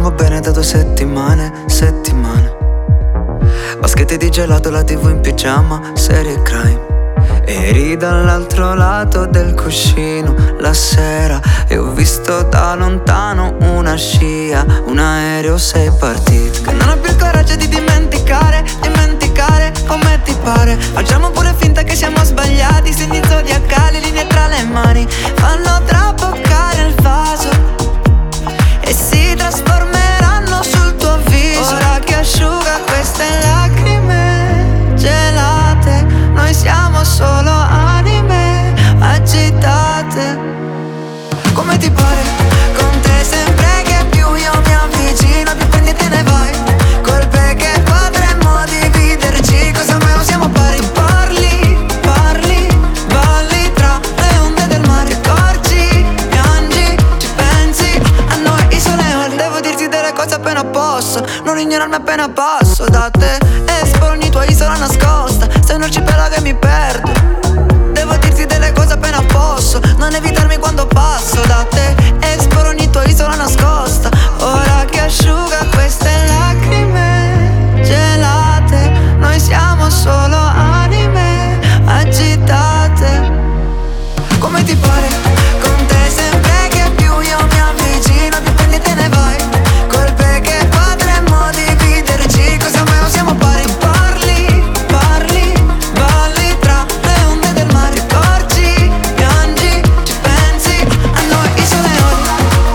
va bene da 2 settimane, settimane. Vaschette di gelato, la TV in pigiama, serie crime. Eri dall'altro lato del cuscino la sera e ho visto da lontano una scia, un aereo, sei partito. Che non ho più il coraggio di dimenticare, dimenticare come ti pare. Facciamo pure finta che siamo sbagliati, segni zodiacali, linee tra le mani fanno traboccare il vaso e si trasformeranno sul tuo viso. Ora che asciuga queste lacrime gelate, noi siamo solo anime agitate. Come ti pare? Con te sempre che più io mi avvicino, più prendi e te ne vai. Colpe che potremmo dividerci, cosa mai non siamo pari. Parli, parli, balli tra le onde del mare. Ti accorgi, piangi, ci pensi a noi isole e ore. Devo dirti delle cose appena posso, non ignorarmi appena passo da te. Esploro ogni tua isola nascosta, sei un arcipelago e mi perdo. Devo dirti delle cose appena posso, non evitarmi quando passo da te. Esploro ogni tua isola nascosta. Ora che asciuga queste lacrime gelate, noi siamo solo anime agitate. Come ti pare? Con te sempre che più io mi avvicino, più prendi e te ne vai. Colpe che potremmo dividerci, cosa mai non siamo pari. Parli, parli, balli tra le onde del mare. Ti accorgi, piangi, ci pensi a noi isole e ore.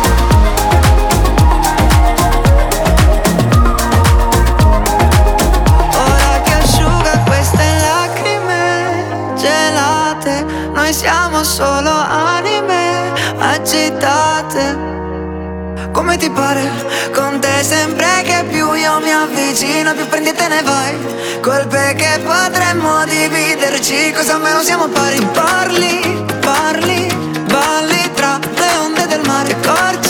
Ora che asciuga queste lacrime gelate, noi siamo solo anime agitate. Come ti pare? Con te sempre che più io mi avvicino, più prendi e te ne vai. Colpe che potremmo dividerci, cosa mai non siamo pari. Parli, parli, balli tra le onde del mare. Accorgi